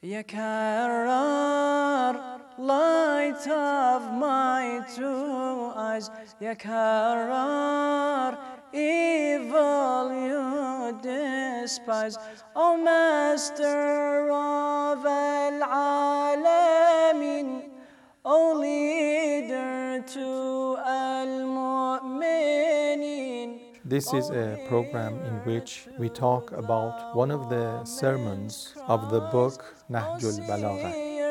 Ya Karrar, light of my two eyes, Ya Karrar, evil you despise, O Master of Al-Alamin, O leader to Al-Mu'minin. This is a program in which we talk about one of the sermons of the book Nahjul Balagha.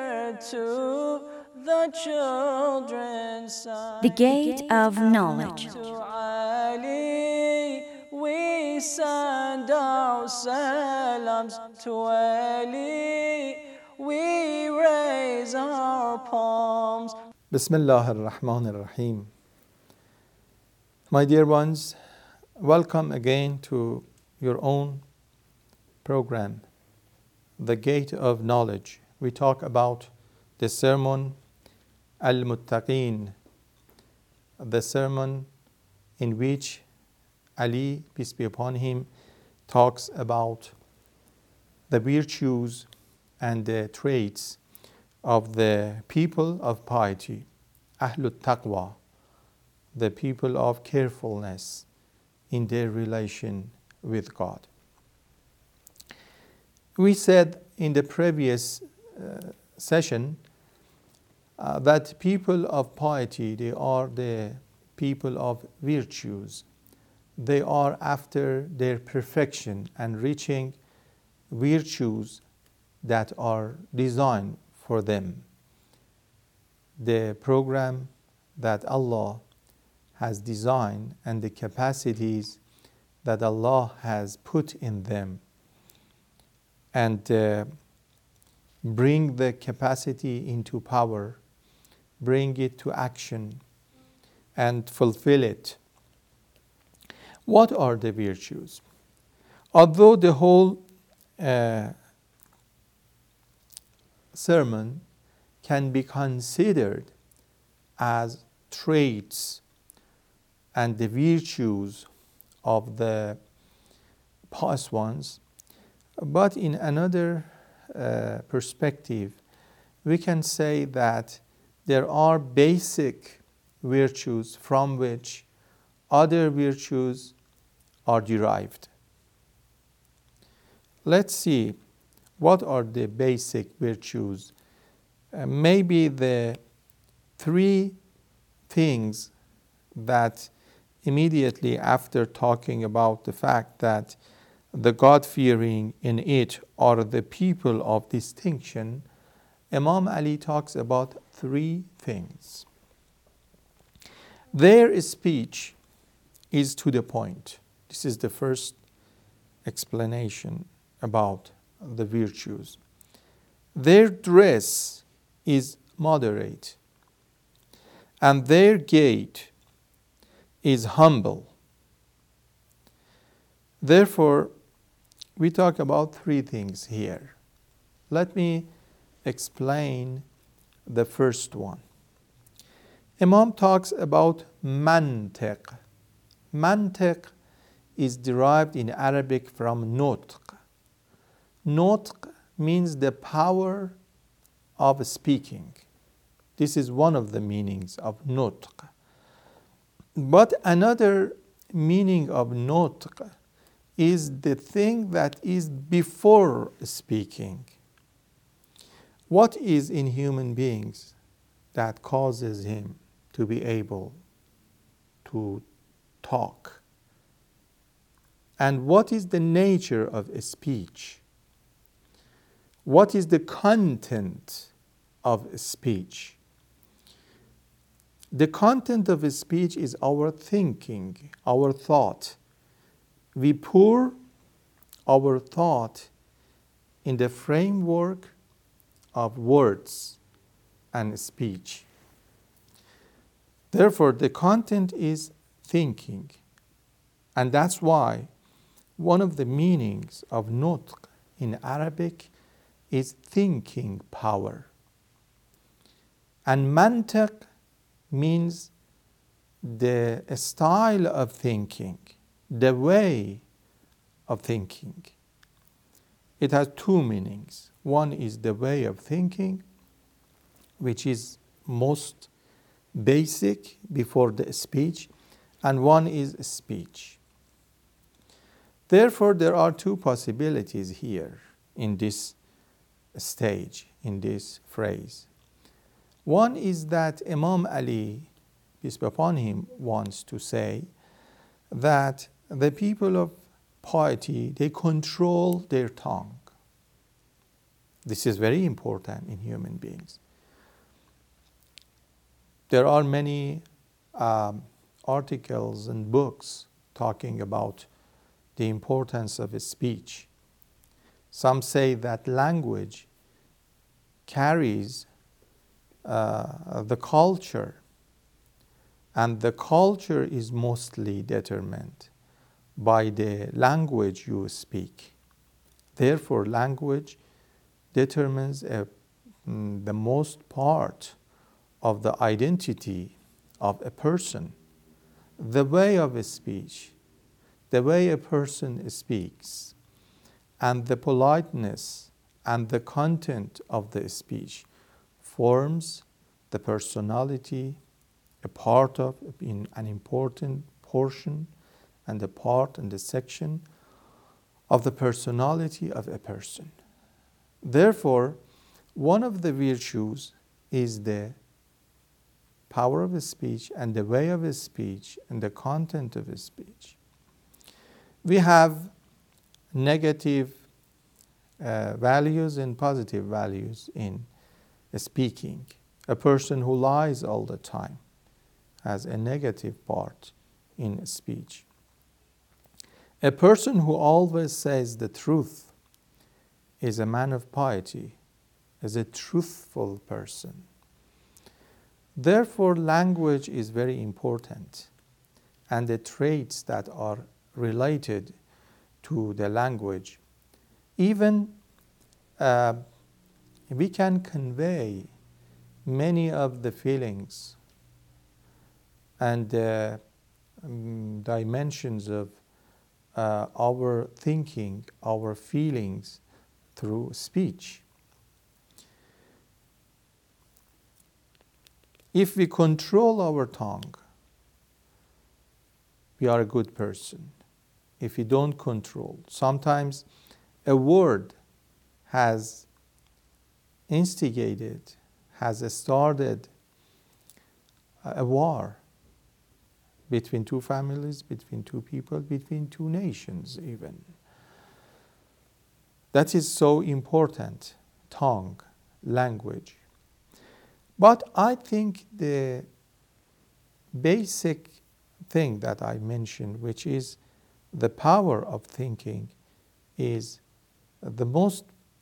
The Gate of Knowledge. We send our salams to Ali. We raise our palms. Bismillah ar-Rahman ar-Rahim. My dear ones, welcome again to your own program, The Gate of Knowledge. We talk about the sermon Al-Muttaqeen, the sermon in which Ali, peace be upon him, talks about the virtues and the traits of the people of piety, Ahlut Taqwa, the people of carefulness in their relation with God. We said in the previous session that people of piety, they are the people of virtues. They are after their perfection and reaching virtues that are designed for them. The program that Allah has designed and the capacities that Allah has put in them, and bring the capacity into power, bring it to action, and fulfill it. What are the virtues? Although the whole sermon can be considered as traits and the virtues of the past ones, but in another perspective, we can say that there are basic virtues from which other virtues are derived. Let's see what are the basic virtues. Maybe the three things that immediately after talking about the fact that the God-fearing in it are the people of distinction, Imam Ali talks about three things. Their speech is to the point. This is the first explanation about the virtues. Their dress is moderate, and their gait is humble. Therefore, we talk about three things here. Let me explain the first one. Imam talks about mantiq. Mantiq is derived in Arabic from nutq. Nutq means the power of speaking. This is one of the meanings of nutq. But another meaning of nutq is the thing that is before speaking. What is in human beings that causes him to be able to talk? And what is the nature of a speech? What is the content of a speech? The content of a speech is our thinking, our thought. We pour our thought in the framework of words and speech. Therefore, the content is thinking. And that's why one of the meanings of nutq in Arabic is thinking power. And mantiq means the style of thinking, the way of thinking. It has two meanings. One is the way of thinking, which is most basic before the speech, and one is speech. Therefore, there are two possibilities here in this stage, in this phrase. One is that Imam Ali, peace be upon him, wants to say that the people of piety, they control their tongue. This is very important in human beings. There are many articles and books talking about the importance of speech. Some say that language carries the culture, and the culture is mostly determined by the language you speak. Therefore, language determines the most part of the identity of a person. The way of speech, the way a person speaks, and the politeness and the content of the speech forms the personality, a part of, in an important portion, and a part and a section of the personality of a person. Therefore, one of the virtues is the power of speech and the way of speech and the content of speech. We have negative values and positive values in speaking. A person who lies all the time has a negative part in speech. A person who always says the truth is a man of piety, is a truthful person. Therefore, language is very important, and the traits that are related to the language, even we can convey many of the feelings and dimensions of our thinking, our feelings through speech. If we control our tongue, we are a good person. If we don't control, sometimes a word has instigated, has started a war between two families, between two people, between two nations even. That is so important, tongue, language. But I think the basic thing that I mentioned, which is the power of thinking, is the most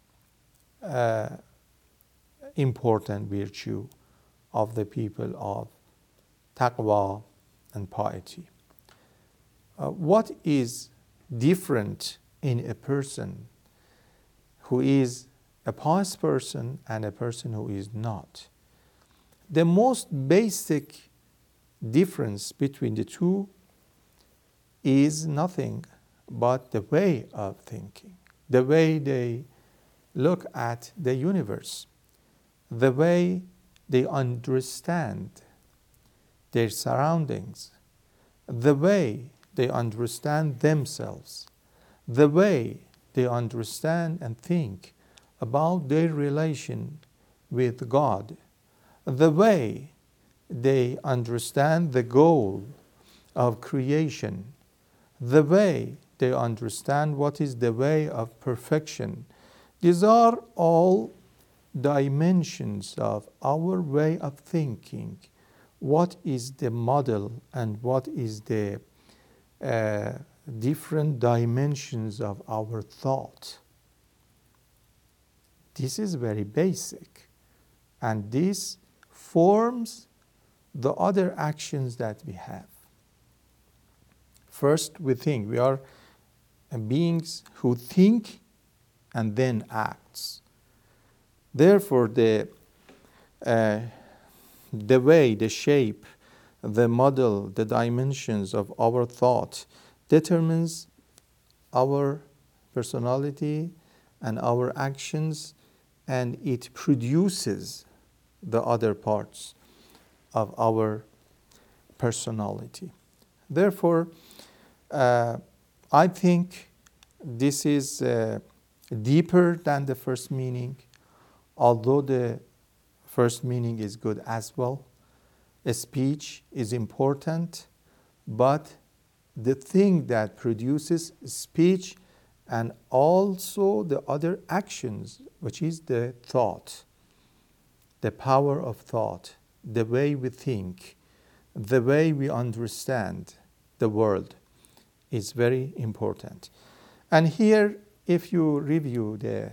important virtue of the people of taqwa and piety. What is different in a person who is a pious person and a person who is not? The most basic difference between the two is nothing but the way of thinking, the way they look at the universe, the way they understand their surroundings, the way they understand themselves, the way they understand and think about their relation with God, the way they understand the goal of creation, the way they understand what is the way of perfection. These are all dimensions of our way of thinking. What is the model and what is the different dimensions of our thought? This is very basic, and this forms the other actions that we have. First, we think. We are beings who think and then acts. Therefore, the way, the shape, the model, the dimensions of our thought determines our personality and our actions and it produces the other parts of our personality. Therefore, I think this is deeper than the first meaning, although the first meaning is good as well. Speech is important, but the thing that produces speech and also the other actions, which is the thought, the power of thought, the way we think, the way we understand the world is very important. And here, if you review the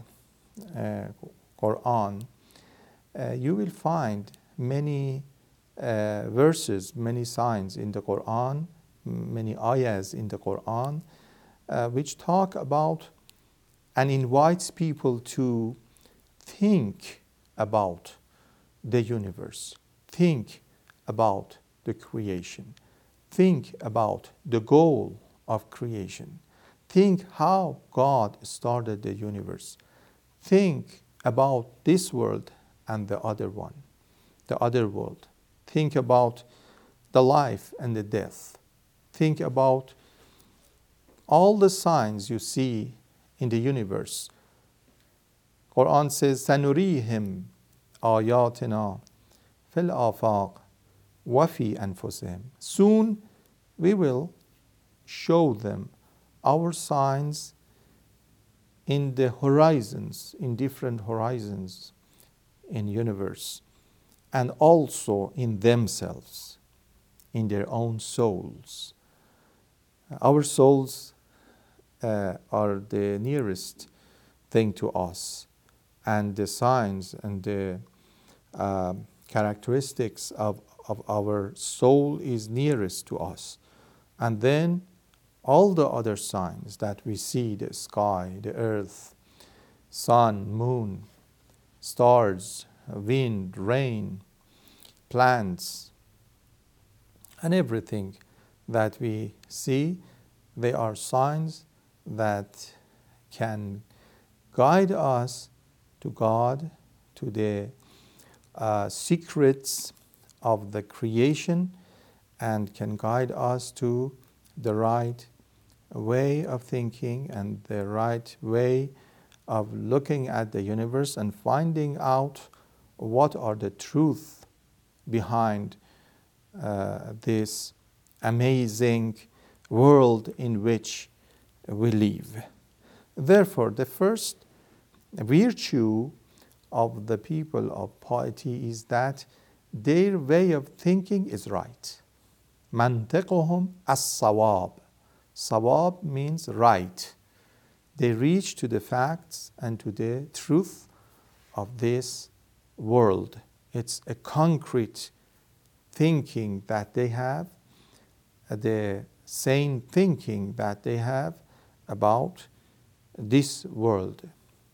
Quran, you will find many verses, many signs in the Quran, many ayahs in the Quran, which talk about and invites people to think about the universe, think about the creation, think about the goal of creation, think how God started the universe, think about this world and the other one, the other world, think about the life and the death, think about all the signs you see in the universe. Quran says, سَنُرِيهِمْ آيَاتِنَا فِي الْآفَاقِ وَفِي أَنفُسِهِمْ. Soon we will show them our signs in the horizons, in different horizons in universe, and also in themselves, in their own souls. Our souls are the nearest thing to us, and the signs and the characteristics of our soul is nearest to us. And then all the other signs that we see, the sky, the earth, sun, moon, stars, wind, rain, plants, and everything that we see, they are signs that can guide us to God, to the secrets of the creation, and can guide us to the right way of thinking and the right way of looking at the universe and finding out what are the truth behind this amazing world in which we live. Therefore, the first virtue of the people of piety is that their way of thinking is right. منطقهم الصواب. Sawab means right. They reach to the facts and to the truth of this world. It's a concrete thinking that they have, the sane thinking that they have about this world.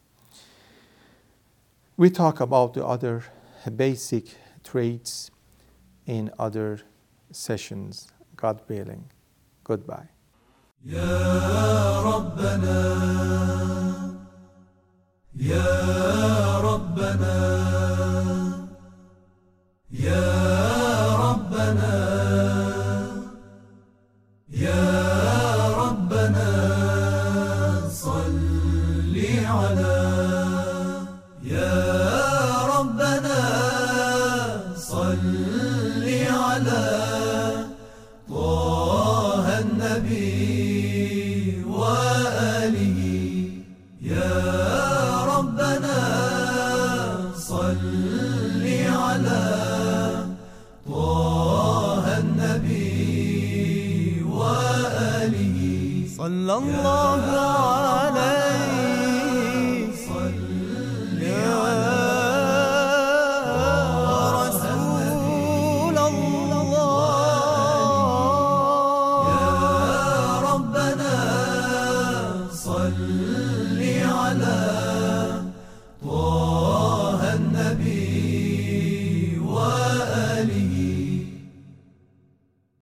We talk about the other basic traits in other sessions, God willing. Goodbye. يا ربنا يا ربنا يا ربنا يا ربنا صل على يا ربنا صل على طه النبي وآله يا ربنا صل على طه النبي وآله صلى الله عليه